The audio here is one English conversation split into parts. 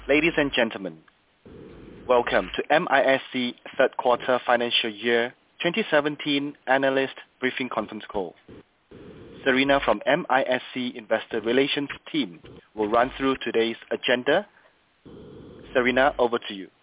Ladies and gentlemen, welcome to MISC third quarter financial year 2017 analyst briefing conference call. Serena from MISC Investor Relations team will run through today's agenda. Serena, over to you.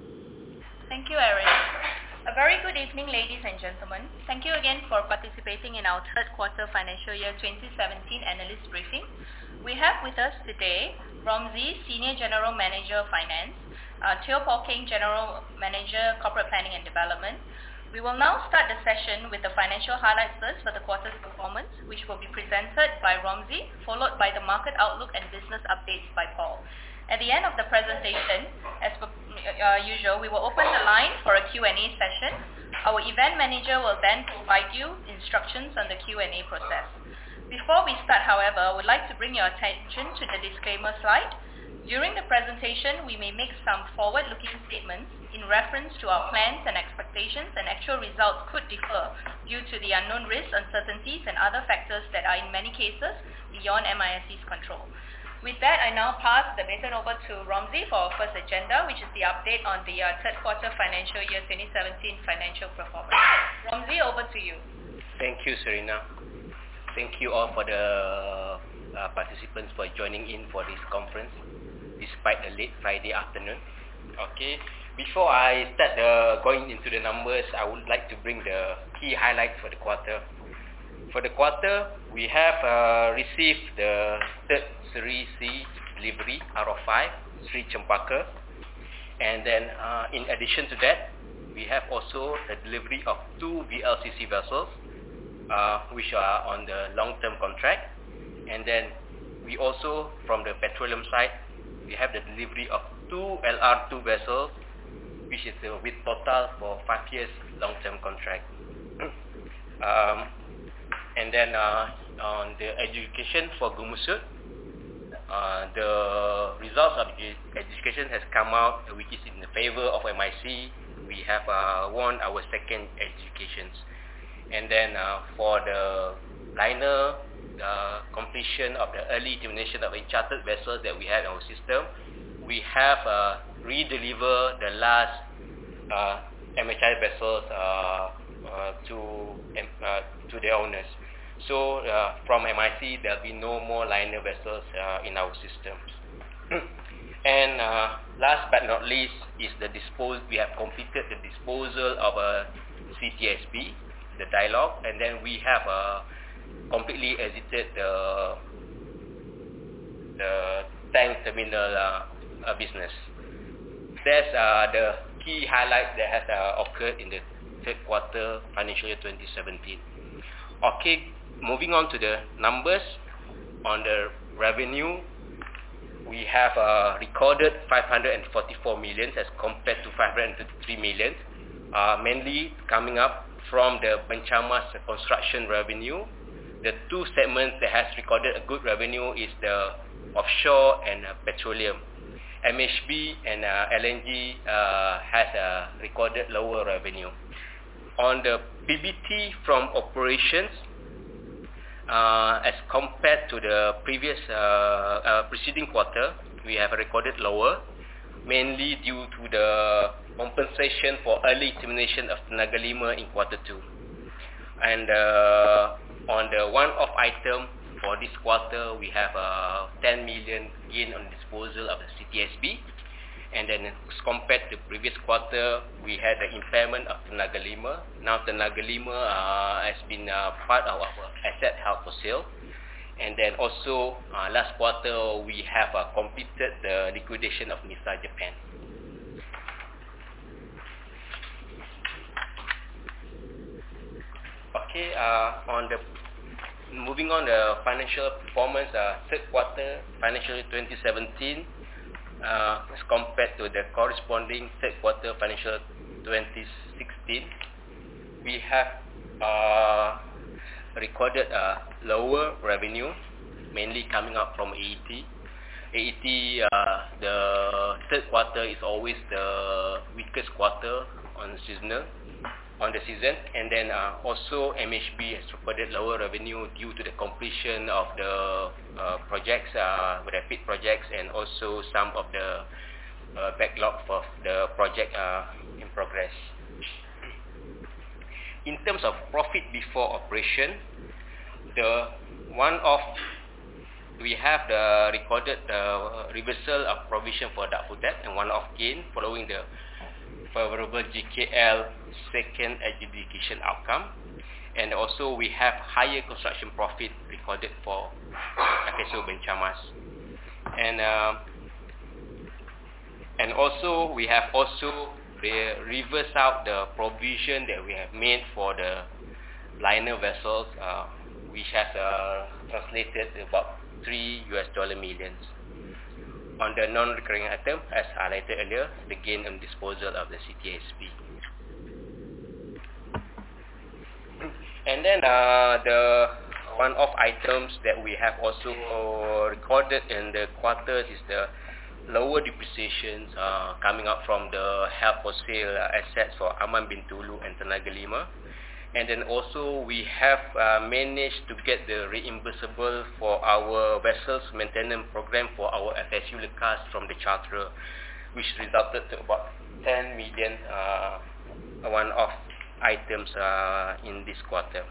Thank you, Eric. A very good evening, ladies and gentlemen. Thank you again for participating in our third quarter financial year 2017 analyst briefing. We have with us today Romzi, Senior General Manager of Finance, Teo Paul Keng, General Manager, Corporate Planning and Development. We will now start the session with the financial highlights first for the quarter's performance, which will be presented by Romzi, followed by the market outlook and business updates by Paul. At the end of the presentation, as per usual, we will open the line for a Q&A session. Our event manager will then provide you instructions on the Q&A process. Before we start, however, I would like to bring your attention to the disclaimer slide. During the presentation, we may make some forward-looking statements in reference to our plans and expectations, and actual results could differ due to the unknown risks, uncertainties, and other factors that are in many cases beyond MISC's control. With that, I now pass the baton over to Romzi for our first agenda, which is the update on the third quarter financial year 2017 financial performance. Romzi, over to you. Thank you, Serena. Thank you all for the participants for joining in for this conference, despite the late Friday afternoon. Okay, before I start going into the numbers, I would like to bring the key highlights for the quarter. For the quarter, we have received the third Series C delivery out of 5, Sri Cempaka. And then in addition to that, we have also the delivery of 2 VLCC vessels, which are on the long-term contract. And then we also, from the petroleum side, we have the delivery of 2 LR2 vessels, which is with Total for 5 years long-term contract. And then on the education for Gumusut, the results of the education has come out, which is in the favor of MISC. We have won our second educations. And then for the liner, completion of the early termination of uncharted vessels that we have in our system, we have redelivered the last MHI vessels to their owners. So from MISC, there will be no more liner vessels in our systems. And last but not least is we have completed the disposal of a CTSB, the Dialog, and then we have completely exited the tank terminal business. That's the key highlight that has occurred in the third quarter financial year 2017. Okay, moving on to the numbers. On the revenue, we have recorded 544 million as compared to 533 million, mainly coming up from the Benchamas construction revenue. The two segments that has recorded a good revenue is the offshore and petroleum. MHB and LNG has recorded lower revenue. On the PBT from operations, as compared to the previous preceding quarter, we have recorded lower, mainly due to the compensation for early termination of Tenaga 5 in quarter 2. And on the one-off item for this quarter, we have 10 million gain on disposal of the CTSB. And then as compared to previous quarter, we had the impairment of Tenaga 5. Now Tenaga 5 has been part of our asset held for sale. And then also last quarter, we have completed the liquidation of Nisa Japan. Okay, moving on the financial performance, third quarter financial year 2017, as compared to the corresponding third quarter financial 2016, we have recorded lower revenue, mainly coming up from AET. AET, the third quarter is always the weakest quarter on the season, and then also MHB has recorded lower revenue due to the completion of the projects, rapid projects, and also some of the backlog for the project in progress. In terms of profit before operation, the one-off, we have the recorded reversal of provision for doubtful debt and one-off gain following the favorable GKL second adjudication outcome, and also we have higher construction profit recorded for FSO Benchamas, and also we have also reversed out the provision that we have made for the liner vessels, which has translated about $3 million. On the non-recurring item, as highlighted earlier, the gain on disposal of the CTSP. And then the one-off items that we have also recorded in the quarters is the lower depreciations coming up from the held for sale assets for Aman bin Tulu and Tenaga Lima. And then also we have managed to get the reimbursable for our vessels maintenance program for our FSU Lekas from the charterer, which resulted to about 10 million one-off items in this quarter.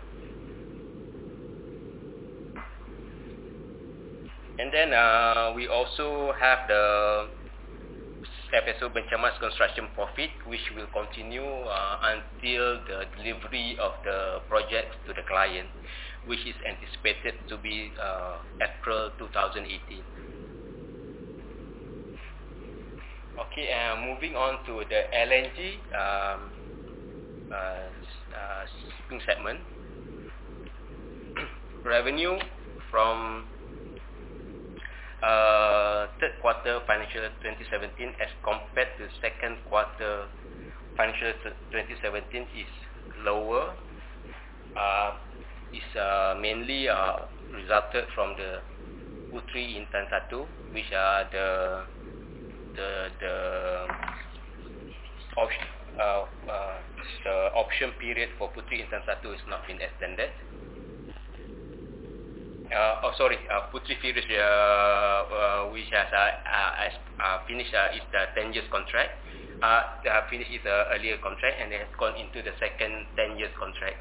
And then we also have the FSO Benchamas construction profit, which will continue until the delivery of the project to the client, which is anticipated to be April 2018. Okay, moving on to the LNG shipping segment. Revenue from third quarter financial 2017 as compared to second quarter financial 2017 is lower. Is mainly resulted from the Puteri Intan 1, which are the option period for Puteri Intan 1 is not been extended. Puteri Firus, which has finished is the 10 years contract. Finished is the earlier contract and has gone into the second 10 years contract.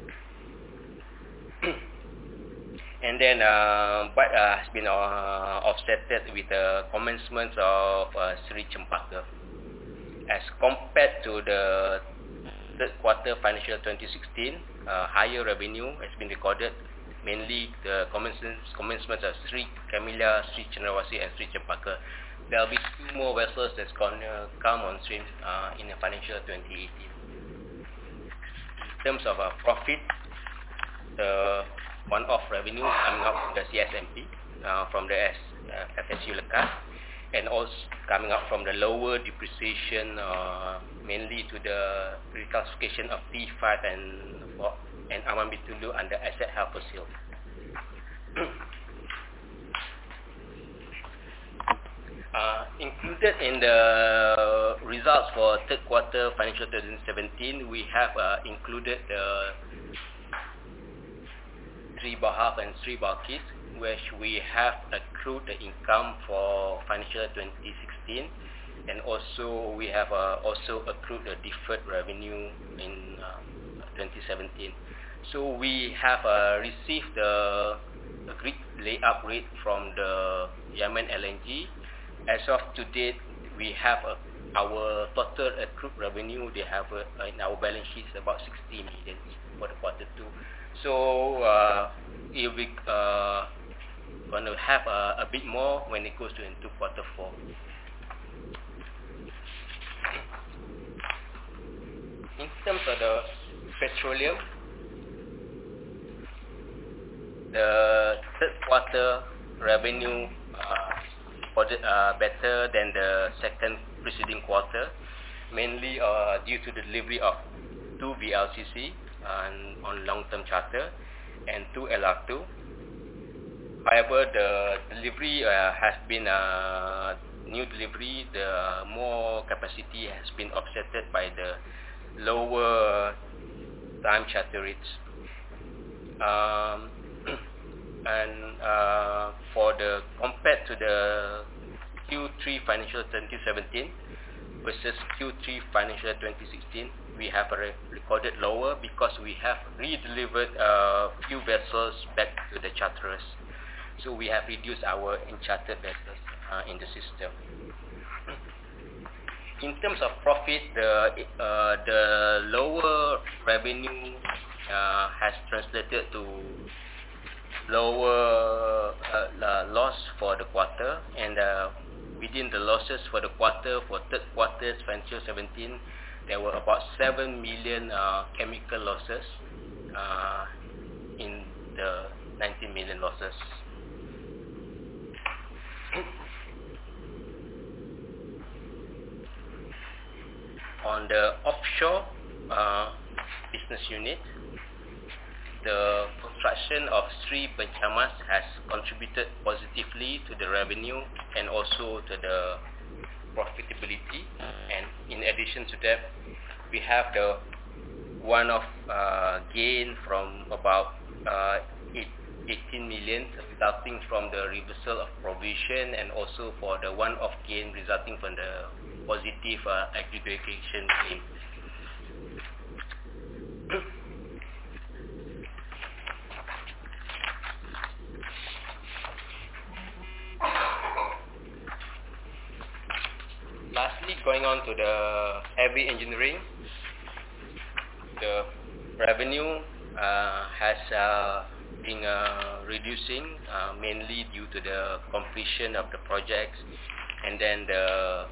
And then, but has been offsetted with the commencement of Sri Cempaka. As compared to the third quarter financial 2016, higher revenue has been recorded. Mainly the commencement of Sri Camellia, Sri Cendrawasih and Sri Cempaka. There will be 2 more vessels that's going to come on stream in the financial 2018. In terms of profit, the one-off revenue coming out from the CSMP, from the FSU Lekas, and also coming out from the lower depreciation, mainly to the reclassification of P5 and Aman bin Tulu under asset held for sale. Included in the results for third quarter financial 2017, we have included the Sri Bahar and Sri Balkis, which we have accrued the income for financial 2016, and also we have also accrued the deferred revenue in 2017. So we have received the agreed layup rate from the Yemen LNG. As of to date, we have our total accrued revenue. They have in our balance sheet about 60 million for the quarter 2. So it will be going to have a bit more when it goes into quarter 4. In terms of the petroleum, the third quarter revenue better than the second preceding quarter, mainly due to the delivery of 2 VLCC on long-term charter and 2 LR2. However, the delivery has been new delivery. The more capacity has been offset by the lower time charter rates. And for the compared to the Q3 financial 2017 versus Q3 financial 2016, we have recorded lower because we have redelivered a few vessels back to the charterers. So we have reduced our unchartered vessels in the system. In terms of profit, the lower revenue has translated to lower loss for the quarter, and within the losses for the quarter, for third quarter financial 17, there were about 7 million chemical losses in the 19 million losses. On the offshore business unit, the construction of Sri Benchamas has contributed positively to the revenue and also to the profitability. And in addition to that, we have the one-off gain from about 18 million resulting from the reversal of provision, and also for the one-off gain resulting from the positive aggregation claim. Lastly, going on to the heavy engineering, the revenue has been reducing mainly due to the completion of the projects, and then the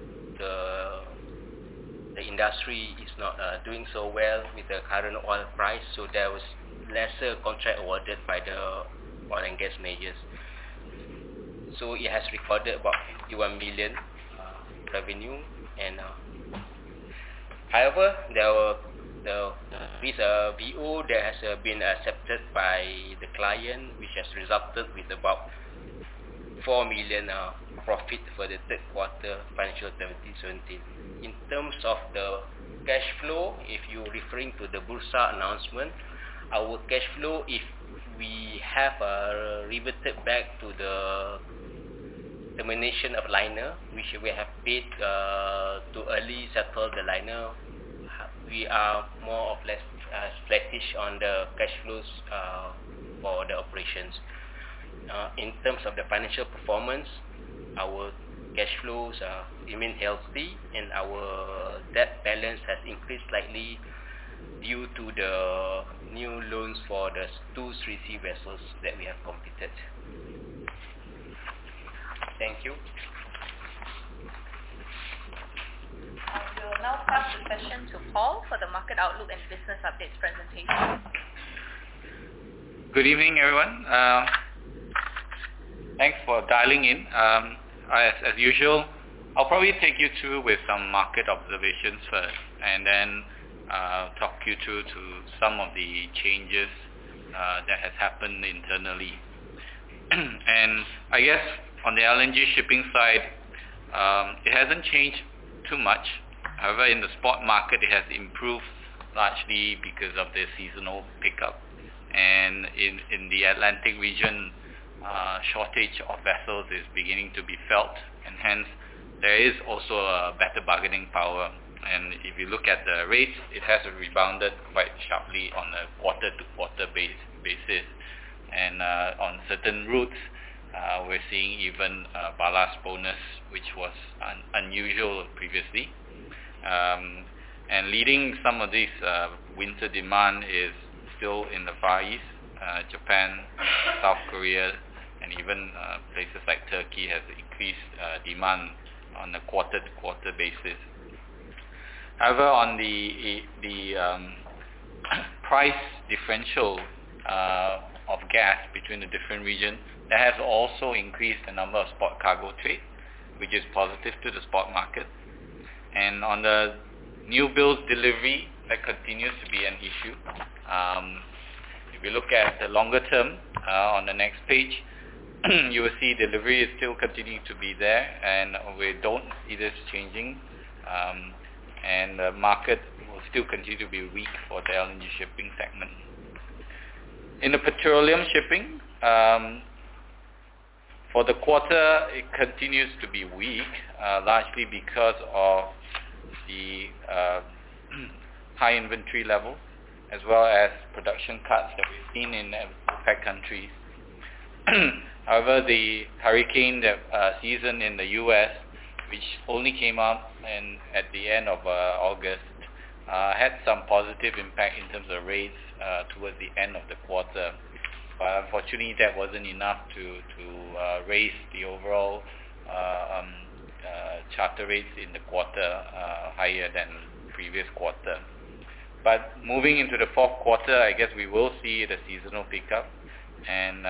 industry is not doing so well with the current oil price, so there was lesser contract awarded by the oil and gas majors. So it has recorded about 51 million revenue, and however, this VO that has been accepted by the client, which has resulted with about 4 million profit for the third quarter financial 2017. In terms of the cash flow, if you're referring to the Bursa announcement, our cash flow, if we have reverted back to the termination of liner, which we have paid to early settle the liner, we are more or less flattish on the cash flows for the operations. In terms of the financial performance, our cash flows remain healthy, and our debt balance has increased slightly due to the new loans for the 2 Sri Sea vessels that we have completed. Thank you. We will now pass the session to Paul for the market outlook and business updates presentation. Good evening, everyone. Thanks for dialing in. As usual, I'll probably take you through with some market observations first, and then talk you through to some of the changes that has happened internally. And I guess on the LNG shipping side, it hasn't changed too much. However, in the spot market, it has improved largely because of the seasonal pickup. And in the Atlantic region, shortage of vessels is beginning to be felt, and hence there is also a better bargaining power. And if you look at the rates, it has rebounded quite sharply on a quarter-to-quarter basis. And on certain routes, we're seeing even ballast bonus, which was unusual previously. And leading some of this winter demand is still in the Far East. Japan, South Korea, and even places like Turkey has increased demand on a quarter-to-quarter basis. However, on the price differential of gas between the different regions, that has also increased the number of spot cargo trade, which is positive to the spot market. And on the new builds delivery, that continues to be an issue. If you look at the longer term, on the next page, you will see delivery is still continuing to be there, and we don't see this changing. And the market will still continue to be weak for the LNG shipping segment. In the petroleum shipping, For the quarter, it continues to be weak, largely because of the high inventory level, as well as production cuts that we've seen in OPEC countries. However, the hurricane season in the U.S., which only came up at the end of August, had some positive impact in terms of rates towards the end of the quarter. But unfortunately, that wasn't enough to raise the overall charter rates in the quarter higher than previous quarter. But moving into the fourth quarter, I guess we will see the seasonal pickup. And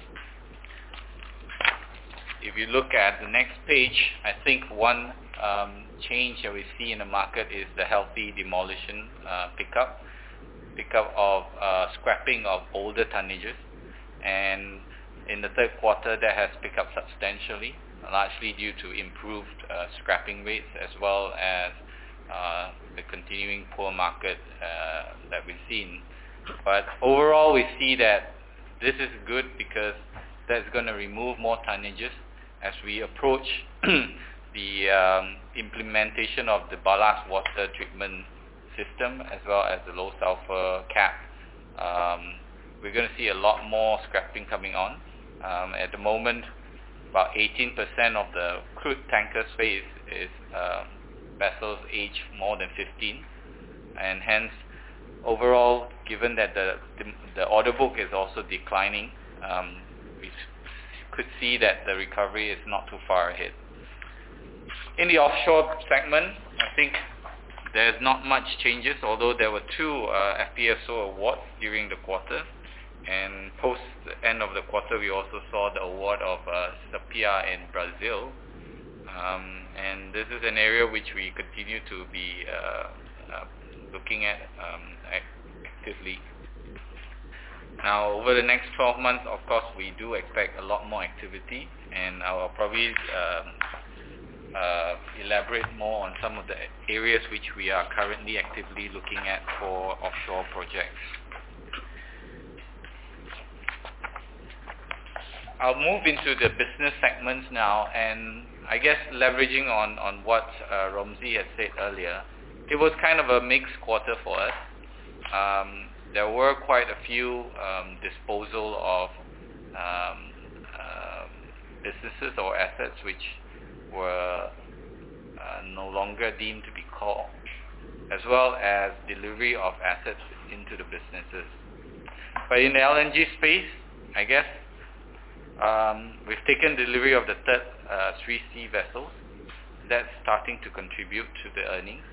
if you look at the next page, I think one change that we see in the market is the healthy demolition pickup of scrapping of older tonnages. And in the third quarter, that has picked up substantially, largely due to improved scrapping rates as well as the continuing poor market that we've seen. But overall, we see that this is good because that's going to remove more tonnages as we approach the implementation of the ballast water treatment system as well as the low sulfur cap. We're going to see a lot more scrapping coming on. At the moment, about 18% of the crude tanker space is vessels age more than 15, and hence overall, given that the order book is also declining, we could see that the recovery is not too far ahead. In the offshore segment, I think there's not much changes, although there were two FPSO awards during the quarter, and post the end of the quarter we also saw the award of Sepia in Brazil, and this is an area which we continue to be looking at actively. Now, over the next 12 months, of course, we do expect a lot more activity, and I will probably elaborate more on some of the areas which we are currently actively looking at for offshore projects. I'll move into the business segments now, and I guess leveraging on what Romsey had said earlier, it was kind of a mixed quarter for us. There were quite a few disposal of businesses or assets which were no longer deemed to be core, as well as delivery of assets into the businesses. But in the LNG space, I guess we've taken delivery of the third 3C vessels. That's starting to contribute to the earnings,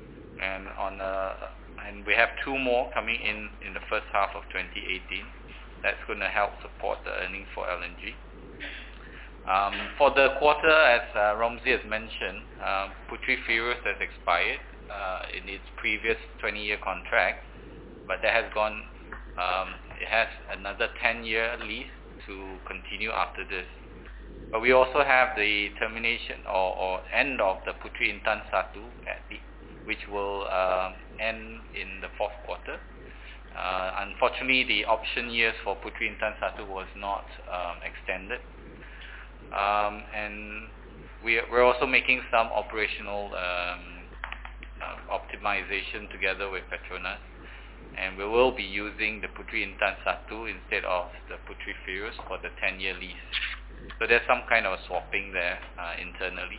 and we have two more coming in the first half of 2018. That's going to help support the earnings for LNG. For the quarter, as Romsey has mentioned, Puteri Firus has expired in its previous 20-year contract, but that has gone. It has another 10-year lease to continue after this. But we also have the termination or end of the Puteri Intan Satu, which will end in the fourth quarter. Unfortunately, the option years for Puteri Intan Satu was not extended. And we're also making some operational optimization together with Petronas, and we will be using the Puteri Intan Satu instead of the Puteri Firus for the 10-year lease. So there's some kind of swapping there internally.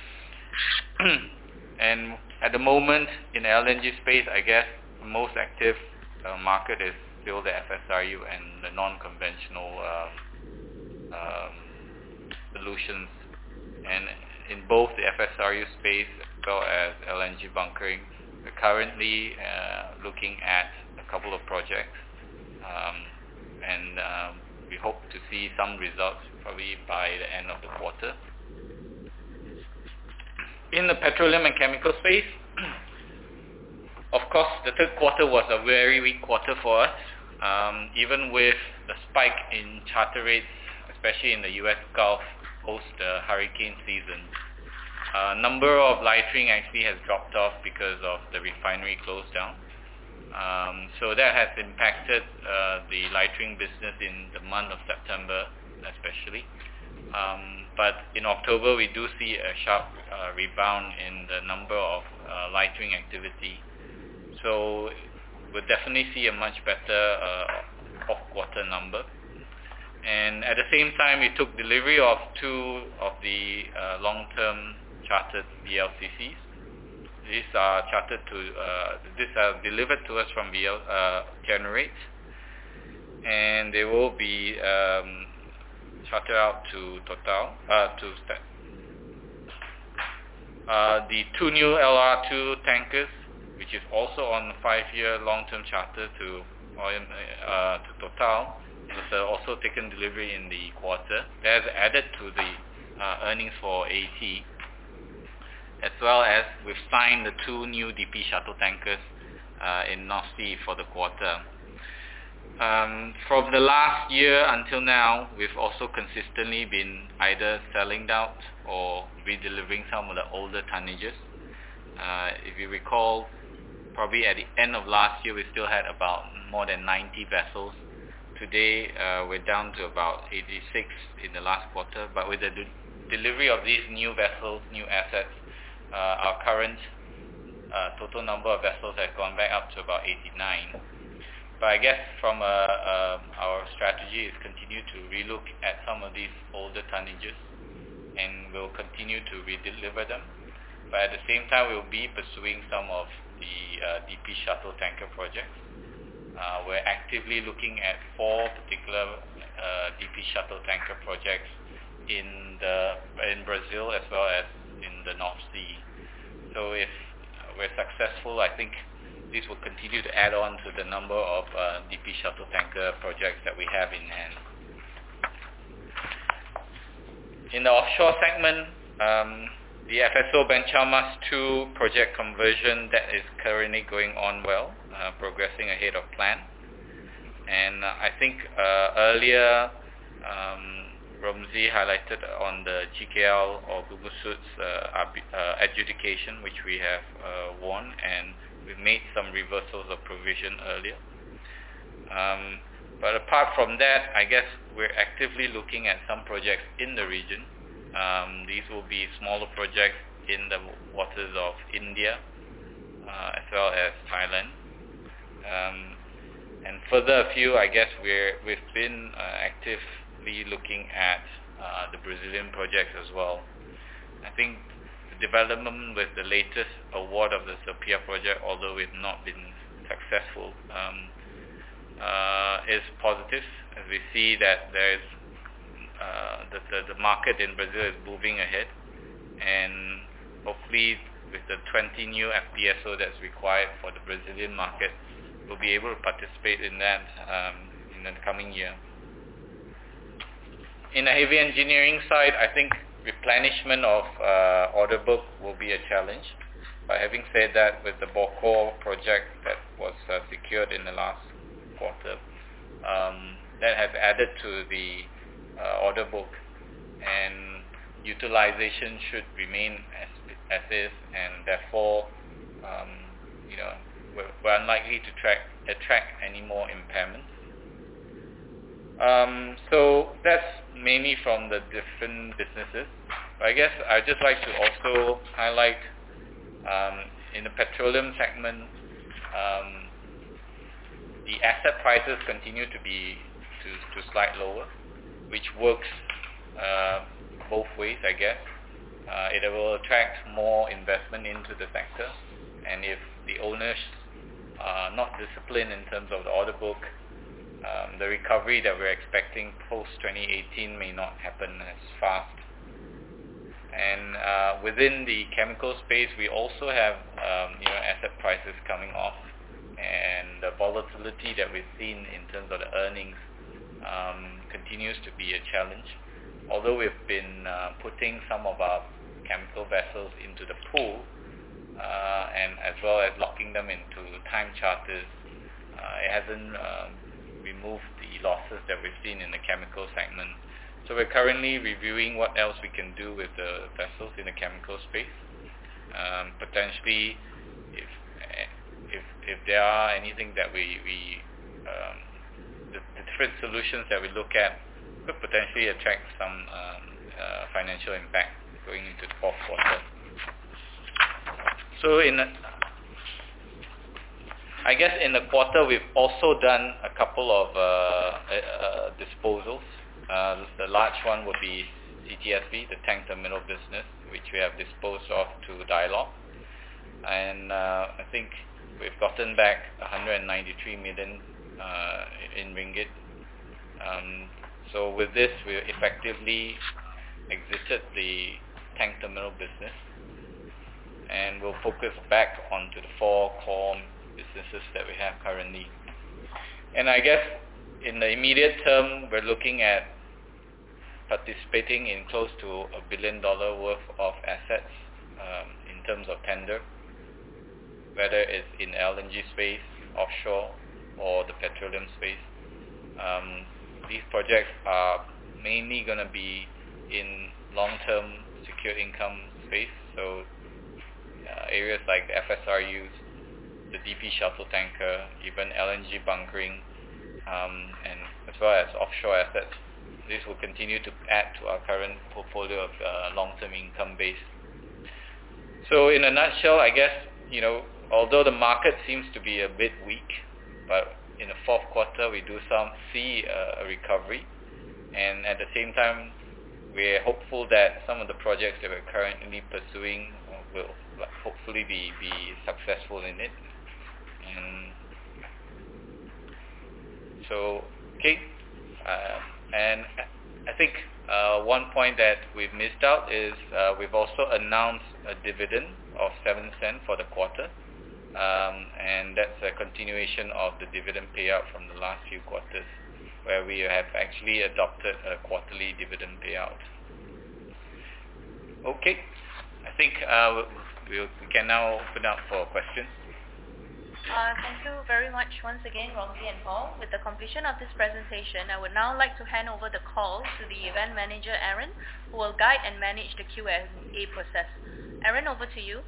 And at the moment in the LNG space, I guess the most active market is still the FSRU and the non-conventional solutions. And in both the FSRU space as well as LNG bunkering, we're currently looking at a couple of projects, and we hope to see some results probably by the end of the quarter. In the petroleum and chemical space, of course, the third quarter was a very weak quarter for us, even with the spike in charter rates, especially in the US Gulf post the hurricane season. Number of lightering actually has dropped off because of the refinery close down. So that has impacted the lightering business in the month of September especially. But in October, we do see a sharp rebound in the number of lightering activity. So we'll definitely see a much better fourth quarter number. And at the same time, we took delivery of 2 of the long-term chartered VLCCs. These are delivered to us from Generate, and they will be chartered out to Total. The 2 new LR2 tankers, which is also on 5-year long-term charter to Total, is also taken delivery in the quarter. That has added to the earnings for AT, as well as we've signed the 2 new DP shuttle tankers in North Sea for the quarter. From the last year until now, we've also consistently been either selling out or redelivering some of the older tonnages. If you recall, probably at the end of last year, we still had about more than 90 vessels. Today, we're down to about 86 in the last quarter, but with the delivery of these new vessels, new assets, our current total number of vessels has gone back up to about 89. But I guess from our strategy is continue to relook at some of these older tonnages, and we'll continue to redeliver them. But at the same time, we'll be pursuing some of the DP shuttle tanker projects. We're actively looking at 4 particular DP shuttle tanker projects in Brazil as well as in the North Sea. So if we're successful, I think this will continue to add on to the number of DP shuttle tanker projects that we have in hand. In the offshore segment, the FSO Benchamas 2 project conversion, that is currently going on well, progressing ahead of plan. And I think earlier Romzi highlighted on the GKL or Gugusut's adjudication, which we have won, and we've made some reversals of provision earlier. But apart from that, I guess we're actively looking at some projects in the region. These will be smaller projects in the waters of India as well as Thailand. And further afield, I guess we've been actively looking at the Brazilian projects as well. I think the development with the latest award of the Sophia project, although we've not been successful, is positive, as we see that there is the market in Brazil is moving ahead, and hopefully with the 20 new FPSO that's required for the Brazilian market, we'll be able to participate in that in the coming year. In the heavy engineering side, I think replenishment of order book will be a challenge. But having said that, with the Bokor project that was secured in the last quarter, that has added to the order book, and utilization should remain as is, and therefore we're unlikely to attract any more impairments. So that's mainly from the different businesses. But I guess I'd just like to also highlight in the petroleum segment, the asset prices continue to slide lower, which works both ways, I guess. It will attract more investment into the sector, and if the owners are not disciplined in terms of the order book, the recovery that we're expecting post-2018 may not happen as fast. And within the chemical space, we also have asset prices coming off, and the volatility that we've seen in terms of the earnings continues to be a challenge. Although we've been putting some of our chemical vessels into the pool, and as well as locking them into time charters, it hasn't removed the losses that we've seen in the chemical segment. So we're currently reviewing what else we can do with the vessels in the chemical space. Potentially, if there are anything that the different solutions that we look at could potentially attract some financial impact going into the fourth quarter. So I guess in the quarter we've also done a couple of disposals. The large one would be CTSB, the tank terminal business, which we have disposed of to Dialog. And I think we've gotten back 193 million in ringgit. So with this, we effectively exited the tank terminal business, and we'll focus back onto the 4 core businesses that we have currently. And I guess in the immediate term, we're looking at participating in close to $1 billion worth of assets in terms of tender, whether it's in LNG space, offshore, or the petroleum space. These projects are mainly going to be in long-term secured income space, so areas like the FSRUs, the DP shuttle tanker, even LNG bunkering, and as well as offshore assets. This will continue to add to our current portfolio of long-term income base. So in a nutshell, I guess, although the market seems to be a bit weak, but in the fourth quarter we do see a recovery, and at the same time we're hopeful that some of the projects that we're currently pursuing will hopefully be successful in it. And so, okay, and I think one point that we've missed out is we've also announced a dividend of 7 cents for the quarter, and that's a continuation of the dividend payout from the last few quarters, where we have actually adopted a quarterly dividend payout. Okay, I think we can now open up for questions. Thank you very much once again, Romsey and Paul. With the completion of this presentation, I would now like to hand over the call to the event manager, Aaron, who will guide and manage the Q&A process. Aaron, over to you.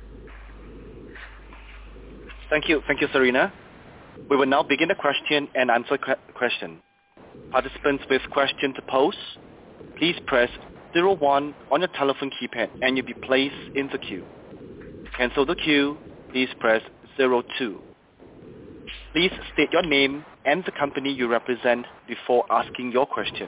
Thank you, Serena. We will now begin the question and answer question. Participants with question to pose, please press 01 on your telephone keypad and you'll be placed in the queue. Cancel the queue, please press 02. Please state your name and the company you represent before asking your question.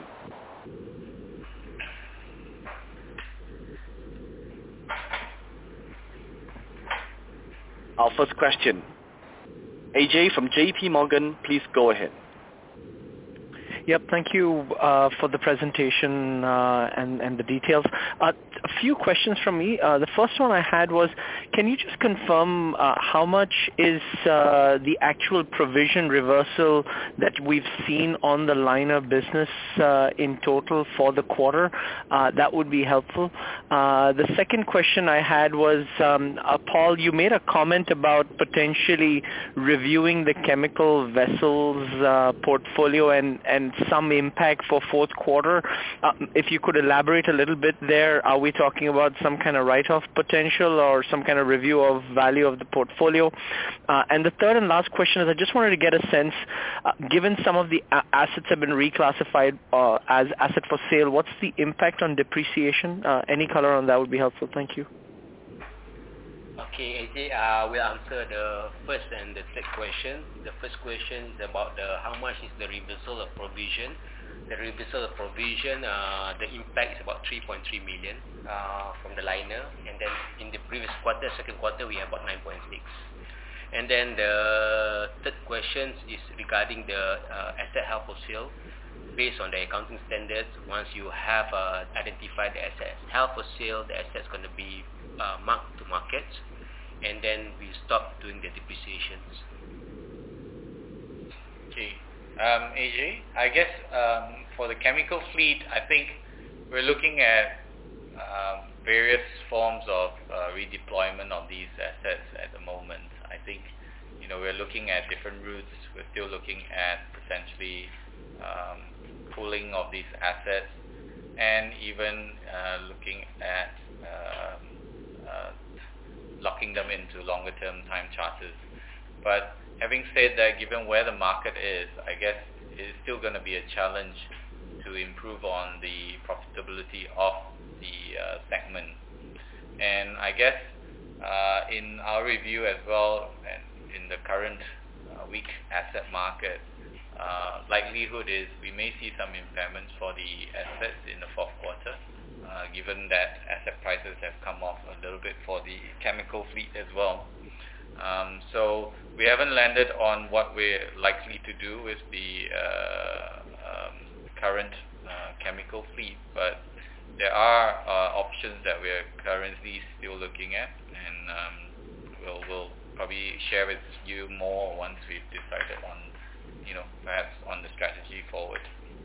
Our first question. AJ from JP Morgan, please go ahead. Yep, thank you for the presentation and the details. A few questions from me. The first one I had was, can you just confirm how much is the actual provision reversal that we've seen on the liner business in total for the quarter? That would be helpful. The second question I had was, Paul, you made a comment about potentially reviewing the chemical vessels portfolio and some impact for fourth quarter. If you could elaborate a little bit there, are we talking about some kind of write-off potential or some kind of review of value of the portfolio? And the third and last question is, I just wanted to get a sense, given some of the assets have been reclassified as asset for sale, what's the impact on depreciation? Any color on that would be helpful. Thank you. Okay, AJ, we'll answer the first and the third question. The first question is about how much is the reversal of provision. The reversal of provision, the impact is about 3.3 million from the liner, and then in the previous quarter, second quarter, we have about 9.6. And then the third question is regarding the asset held for sale. Based on the accounting standards, once you have identified the assets held for sale, the assets going to be marked to market, and then we stop doing the depreciations. Okay, AJ, I guess for the chemical fleet, I think we're looking at various forms of redeployment of these assets at the moment. I think we're looking at different routes. We're still looking at potentially pooling of these assets, and even looking at locking them into longer term time charters. But having said that, given where the market is, I guess it's still going to be a challenge to improve on the profitability of the segment. And I guess in our review as well, and in the current weak asset market, likelihood is we may see some impairments for the assets in the fourth quarter, given that asset prices have come off a little bit for the chemical fleet as well. So we haven't landed on what we're likely to do with the current chemical fleet, but there are options that we're currently still looking at, and we'll probably share with you more once we've decided on, perhaps on the strategy forward.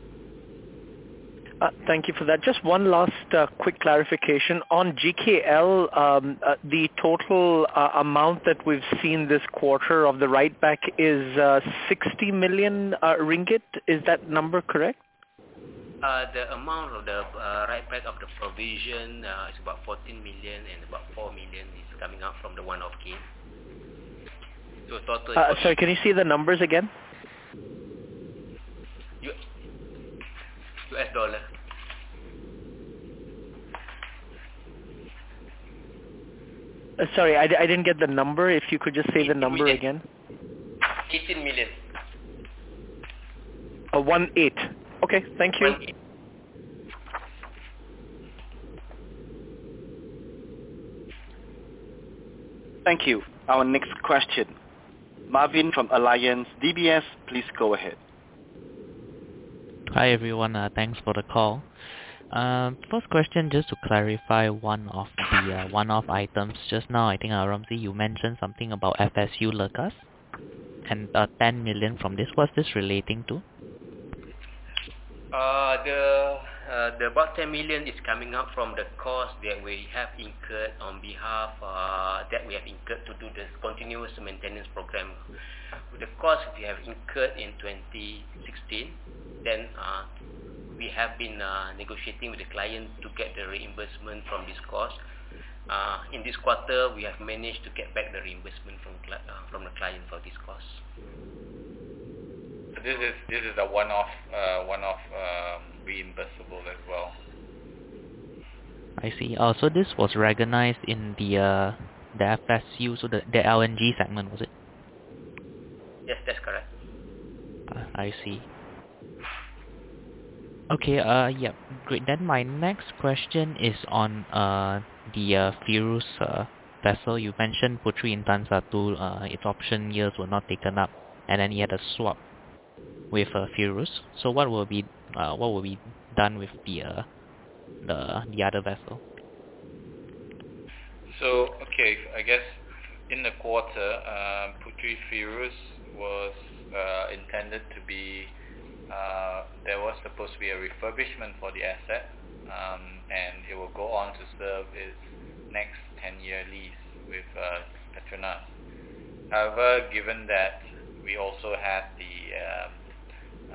Thank you for that. Just one last quick clarification. On GKL, the total amount that we've seen this quarter of the write-back is 60 million ringgit. Is that number correct? The amount of the write-back of the provision is about 14 million, and about 4 million is coming out from the one-off gain. So total... sorry, can you see the numbers again? US dollar. Sorry, I didn't get the number. If you could just say the number again. 18 million. 18. Okay, thank you. 18. Thank you. Our next question. Marvin from Alliance DBS, please go ahead. Hi everyone, thanks for the call. First question, just to clarify one of the one-off items. Just now, I think Ramzi, you mentioned something about FSU Lekas and 10 million from this. What's this relating to? The about 10 million is coming up from the cost that we have incurred on behalf that we have incurred to do this continuous maintenance program. The cost we have incurred in 2016, then we have been negotiating with the client to get the reimbursement from this cost. In this quarter, we have managed to get back the reimbursement from the client for this cost. This is a one-off reimbursable as well. I see. So this was recognized in the FSU, so the LNG segment, was it? Yes, that's correct. I see. Okay, yeah, great. Then my next question is on the Firuz vessel. You mentioned Puteri Intan Satu, its option years were not taken up, and then you had a swap with Firuz. So what will be done with the other vessel? So okay, I guess in the quarter, Puteri Firuz was intended to be. There was supposed to be a refurbishment for the asset, and it will go on to serve its next 10-year lease with Petronas. However, given that we also had the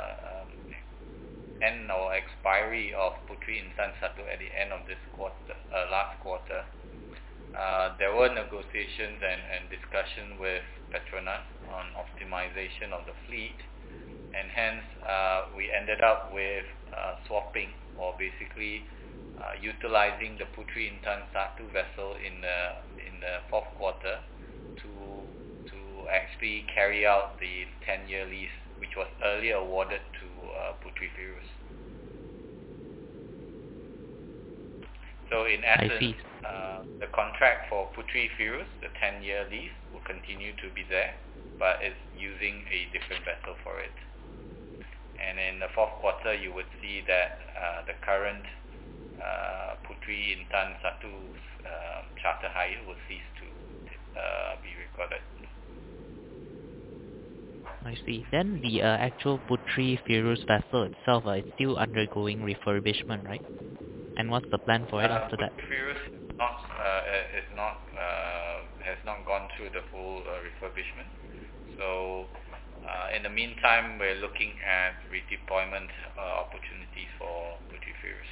end or expiry of Puteri Intan Satu at the end of this quarter, last quarter, there were negotiations and discussion with Petronas on optimization of the fleet, and hence we ended up with swapping, or basically utilizing the Puteri Intan Satu vessel in the fourth quarter to actually carry out the 10-year lease, which was earlier awarded to Puteri Firuz. So in essence, the contract for Puteri Firuz, the 10-year lease, will continue to be there, but it's using a different vessel for it. And in the fourth quarter, you would see that the current Puteri Intan Satu's charter hire will cease to be recorded. I see. Then the actual Puteri Firuz vessel itself is still undergoing refurbishment, right? And what's the plan for it after that? Puteri Firuz has not gone through the full refurbishment. So in the meantime, we're looking at redeployment opportunities for Puteri Firuz.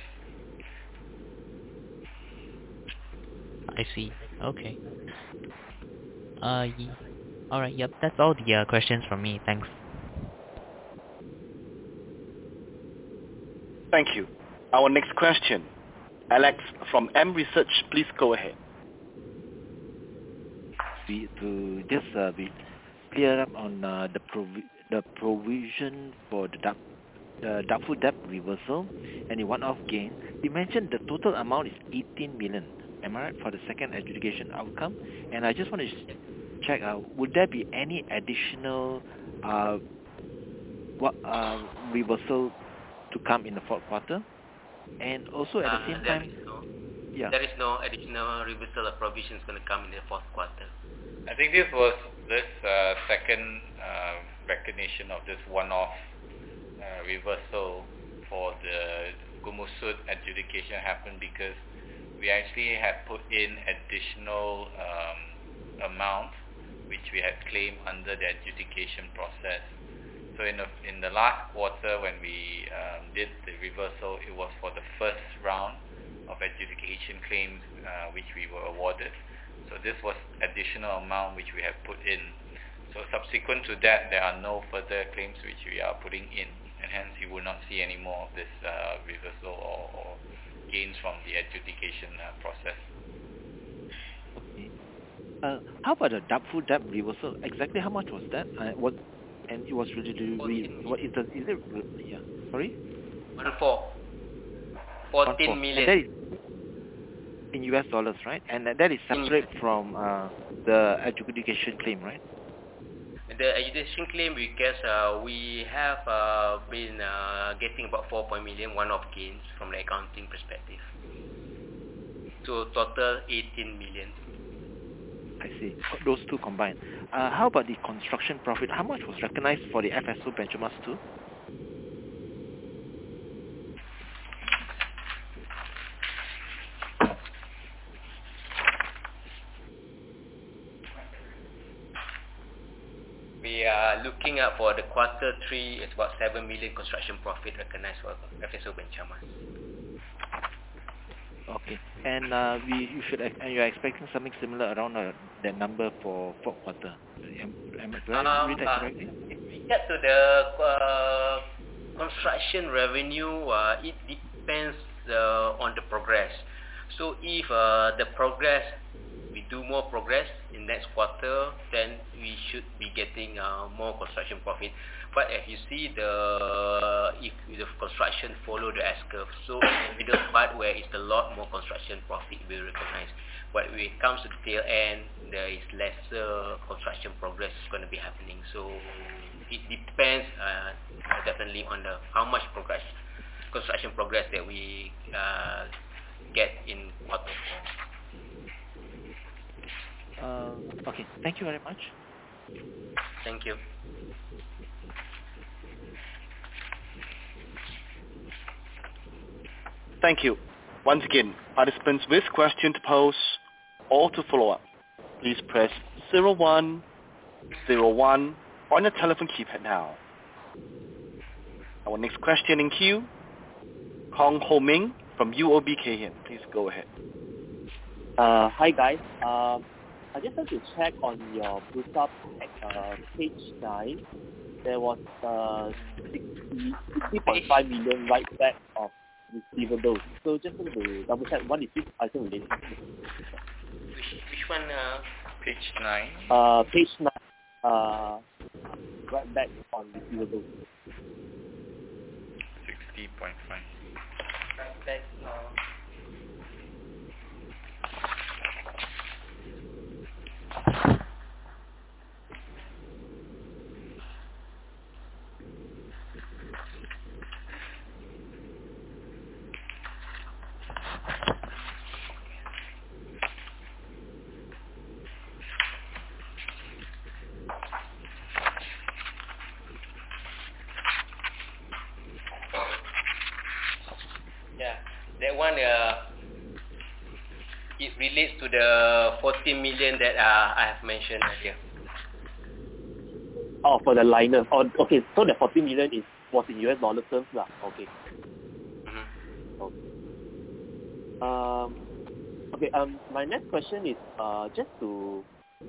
I see. Okay. Alright, yep, that's all the questions from me. Thanks. Thank you. Our next question. Alex from M Research, please go ahead. To just be clear up on the provision for the doubtful debt reversal and the one-off gain. You mentioned the total amount is 18 million. Am I right, for the second adjudication outcome? And I just want to check, would there be any additional reversal to come in the fourth quarter? And also at the same time, there is no additional reversal of provisions going to come in the fourth quarter. I think this second recognition of this one-off reversal for the Gumusut adjudication happened because we actually had put in additional amount which we had claimed under the adjudication process. So in the last quarter when we did the reversal, it was for the first round of adjudication claims which we were awarded. So this was additional amount which we have put in. So subsequent to that, there are no further claims which we are putting in, and hence you will not see any more of this reversal or gains from the adjudication process. Okay. How about the doubtful debt reversal? Exactly how much was that? And it was related what is it? Yeah. Sorry. 14 million. And that is in US dollars, right? And that is separate from the adjudication claim, right? The adjudication claim, because we have been getting about 4 million one-off gains from the accounting perspective. So total 18 million. I see. Those two combined. How about the construction profit? How much was recognized for the FSO Benchamas 2? We are looking at for the quarter 3, it's about 7 million construction profit recognized for FSO Benchamas. Okay, and you're expecting something similar around that number for fourth quarter. Am I read that correctly? If we get to the construction revenue, it depends on the progress. So if the progress, we do more progress in next quarter, then we should be getting more construction profit. But as you see, if the construction follow the S-curve, so in the middle part where it's a lot more construction profit we recognize. But when it comes to the tail end, there is lesser construction progress is going to be happening. So it depends definitely on how much construction progress that we get in quarter 4. Okay, thank you very much. Thank you. Thank you. Once again, participants with question to pose or to follow up, please press 0101 on your telephone keypad now. Our next question in queue, Kong Ho Ming from UOB Kay Hian. Please go ahead. Hi guys. I just want to check on your Bursa page 9. There was 60.5 million write back of receivables. So just want to double check, what is this item related to? Which one? Page 9. Page 9. Write back on receivables. 60.5. Write back. That one, it relates to the 14 million that I have mentioned earlier. Oh, for the liner. Oh, okay, so the 14 million was in US dollar terms lah. Okay. Okay. My next question is just to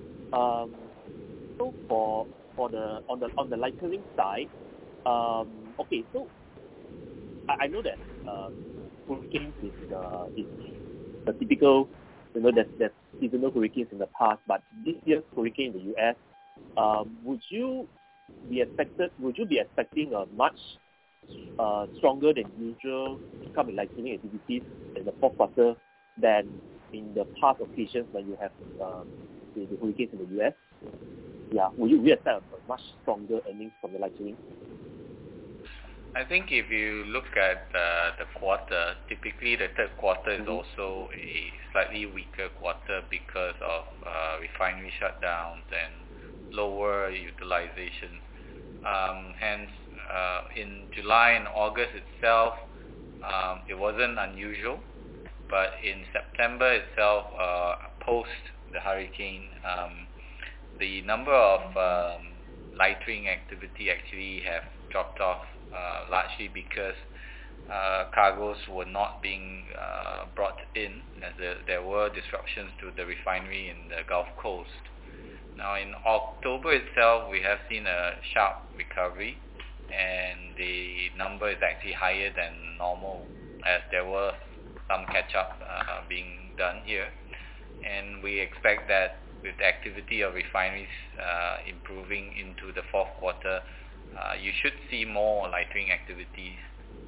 so for the on the lightering side, okay, so I know that hurricanes is the typical, there's seasonal hurricanes in the past, but this year's hurricane in the U.S., would you be expecting a much stronger than usual income and lightning activities in the fourth quarter than in the past occasions when you have the hurricanes in the U.S.? Yeah, will you expect a much stronger earnings from the lightning? I think if you look at the quarter, typically the third quarter is also a slightly weaker quarter because of refinery shutdowns and lower utilization. Hence, in July and August itself, it wasn't unusual, but in September itself, post the hurricane, the number of lightering activity actually have dropped off, largely because cargoes were not being brought in, as there were disruptions to the refinery in the Gulf Coast. Now in October itself, we have seen a sharp recovery, and the number is actually higher than normal, as there were some catch-up being done here. And we expect that with the activity of refineries improving into the fourth quarter, you should see more lightering activities.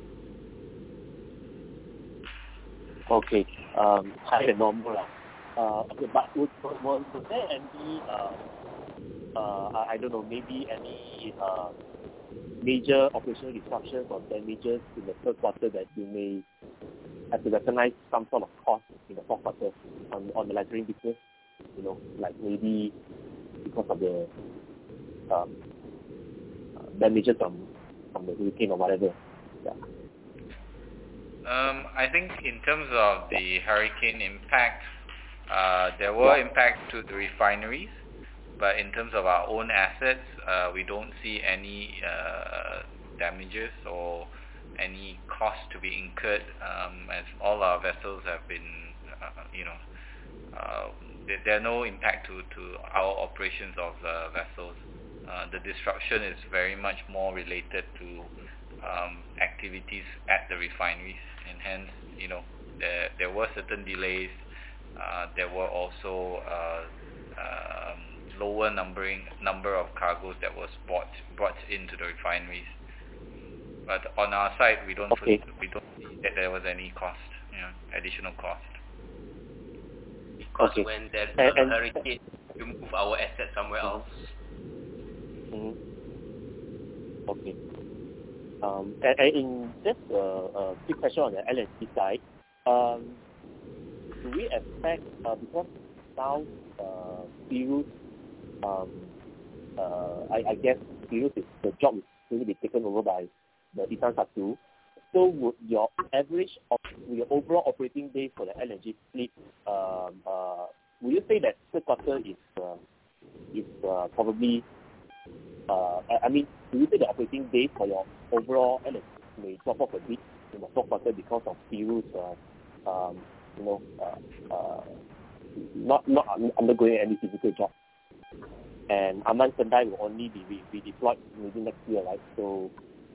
Okay, higher than normal. Okay, but was there any, I don't know, maybe any major operational disruptions or damages in the third quarter that you may have to recognize some sort of cost in the fourth quarter on the lightering business? Like maybe because of the damages from the hurricane or whatever. Yeah. I think in terms of the hurricane impact, there were impacts to the refineries, but in terms of our own assets, we don't see any damages or any cost to be incurred, as all our vessels have been, there are no impact to our operations of the vessels. The disruption is very much more related to activities at the refineries, and hence, there were certain delays. There were also lower number of cargoes that was brought into the refineries. But on our side, we don't see that there was any cost, additional cost. Because when there's a hurricane, you move our assets somewhere else. Mm-hmm. Okay. And in just a quick question on the LNG side, do we expect, because now Pyrrhus, I guess Pyrrhus the job is going to be taken over by the Isan Satu, so would your overall operating days for the LNG fleet, would you say that third quarter is probably, do you say the operating days for your overall LNG may drop off a bit in the fourth quarter because of Pyrrhus, not undergoing any physical job, and Aman Sendai will only be redeployed maybe next year, right? So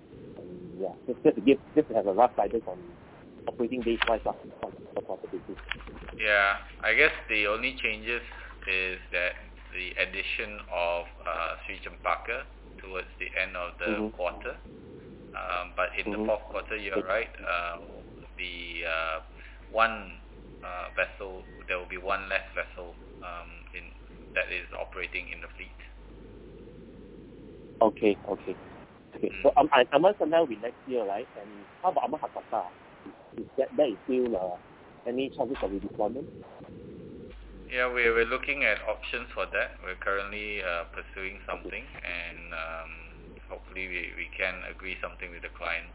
just to have a rough guidance on operating days wise on the quarter basis. Yeah, I guess the only changes is that the addition of Sri Cempaka towards the end of the quarter. But in the fourth quarter, you're right, the one vessel, there will be one less vessel that is operating in the fleet. Okay. So Aman Sendai will be next year, right? And how about Aman Hakata? Is that is still any chances of redeployment? Yeah, we're looking at options for that. We're currently pursuing something, and hopefully we can agree something with the client.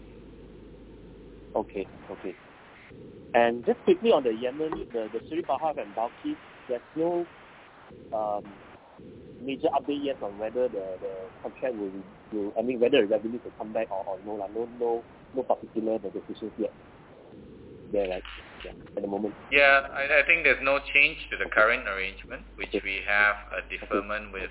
Okay. And just quickly on the Yemeni, the Sri Bahar and Balkis, there's no major update yet on whether the contract will whether the revenues will come back or no. No particular negotiations yet there, right? Yeah, at the moment. Yeah, I think there's no change to the current arrangement, which we have a deferment with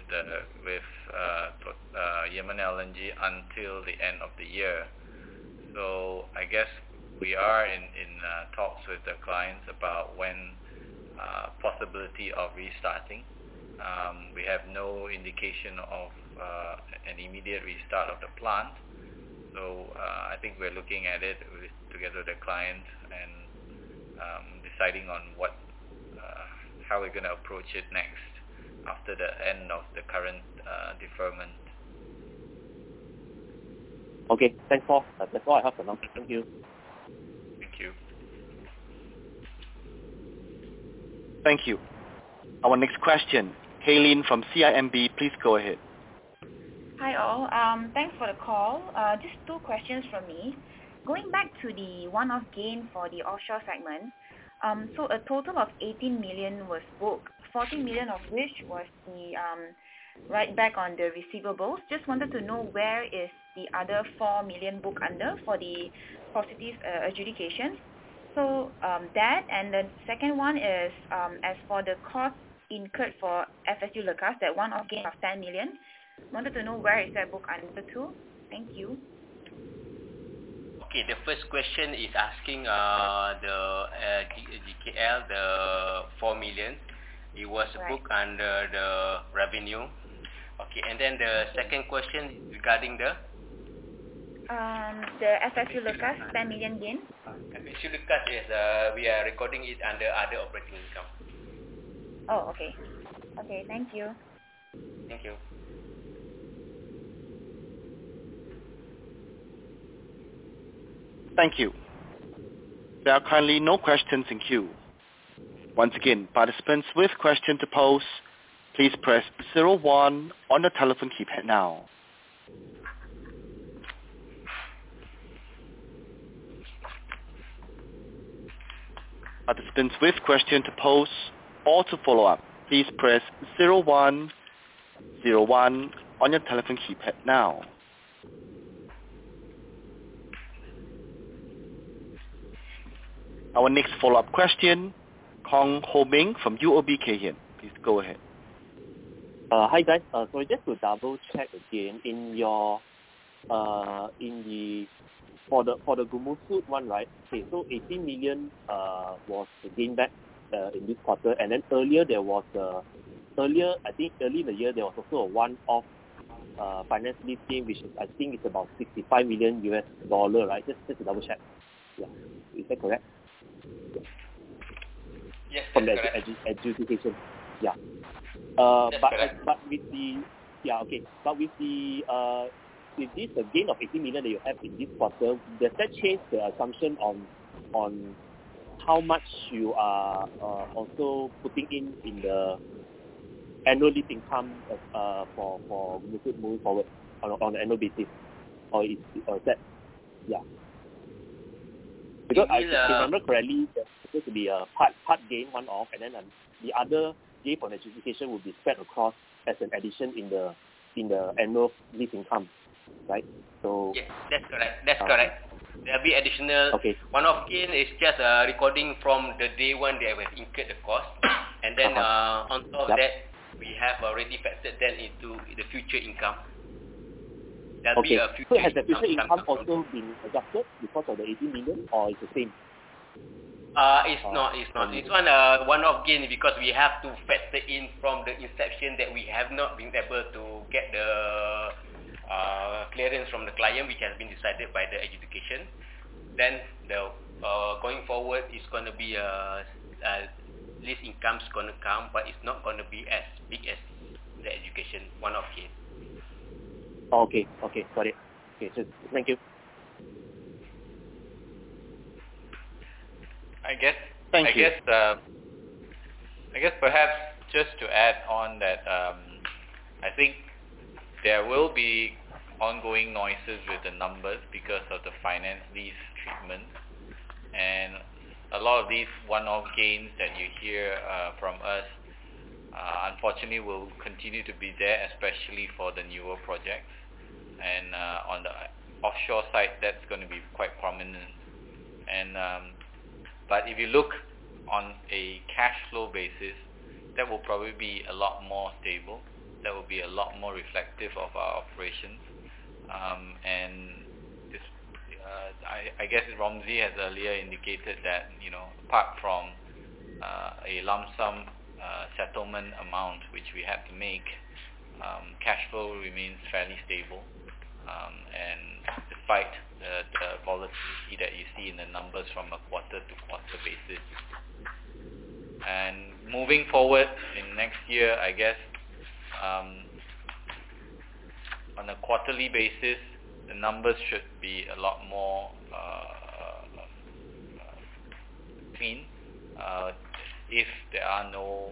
Yemen LNG until the end of the year. So I guess we are in talks with the clients about when possibility of restarting. We have no indication of an immediate restart of the plant. So I think we're looking at it together with the client and deciding on how we're going to approach it next after the end of the current deferment. Okay, thanks, Paul. That's all I have for now. Thank you. Thank you. Thank you. Our next question, Kaylin from CIMB, please go ahead. Hi all. Thanks for the call. Just two questions from me. Going back to the one-off gain for the offshore segment, so a total of 18 million was booked, 14 million of which was the write back on the receivables. Just wanted to know where is the other 4 million booked under for the positive adjudication. So that, and the second one is as for the cost incurred for FSU Lekas, that one-off gain of 10 million. Wanted to know where is that book under to? Thank you. Okay, the first question is asking the GKL, the 4 million. It was booked under the revenue. Okay, and then the second question regarding the FSU Lekas 10 million gain. FSU Lekas is we are recording it under other operating income. Oh, okay. Okay, thank you. Thank you. Thank you. There are currently no questions in queue. Once again, participants with question to pose, please press 01 on the telephone keypad now. Participants with question to pose or to follow up, please press 01 on your telephone keypad now. Our next follow-up question, Kong Ho Ming from UOB Kay Hian. Please go ahead. Hi guys. So just to double check again, in your for the Gumusut one, right? Okay, so 18 million was the gain back in this quarter, and then earlier there was I think early in the year there was also a one-off finance lease gain, which is, I think it's about $65 million, right? Just to double check. Yeah, is that correct? Yes, from the adjudication. Yeah. But with the with this gain of 18 million that you have in this quarter, does that change the assumption on how much you are also putting in the annual lease income for moving forward on an annual basis, or is that Because if I remember correctly, there's supposed to be a part gain one-off, and then the other gain from adjudication will be spread across as an addition in the annual lease income, right? So yes, that's correct. That's correct. There'll be additional one-off gain is just recording from the day one they have incurred the cost, and then on top of that, we have already factored that into the future income. There'll be a future so has the future income also been adjusted because of the 18 million, or is the same? It's not. It's one one-off gain because we have to factor in from the inception that we have not been able to get the clearance from the client, which has been decided by the adjudication. Then the going forward is going to be lease income's going to come, but it's not going to be as big as the education one-off gain. Okay, got it. Okay, so thank you. I guess perhaps just to add on that, I think there will be ongoing noises with the numbers because of the finance lease treatment, and a lot of these one-off gains that you hear from us, unfortunately, will continue to be there, especially for the newer projects. And on the offshore side, that's going to be quite prominent. And but if you look on a cash flow basis, that will probably be a lot more stable. That will be a lot more reflective of our operations. And this, I guess Romsey has earlier indicated that, apart from a lump sum settlement amount which we have to make, cash flow remains fairly stable, and despite the volatility that you see in the numbers from a quarter-to-quarter basis. And moving forward in next year, I guess, on a quarterly basis, the numbers should be a lot more clean if there are no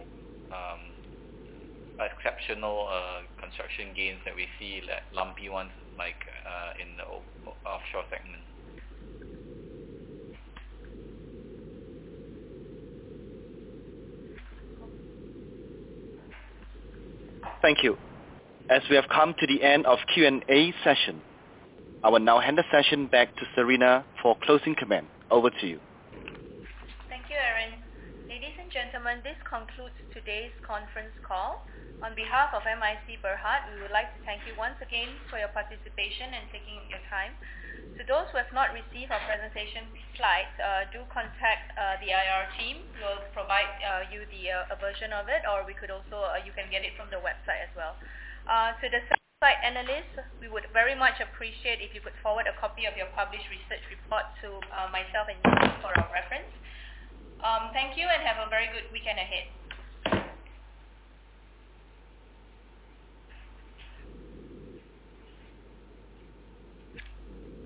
exceptional construction gains that we see, like lumpy ones like in the offshore segment. Thank you. As we have come to the end of Q&A session, I will now hand the session back to Serena for closing comment. Over to you. Thank you, Aaron. Ladies and gentlemen, this concludes today's conference call. On behalf of MISC Berhad, we would like to thank you once again for your participation and taking your time. To those who have not received our presentation slides, do contact the IR team. We'll provide you a version of it, or we could also you can get it from the website as well. To the sell-side analysts, we would very much appreciate if you could forward a copy of your published research report to myself and you for our reference. Thank you and have a very good weekend ahead.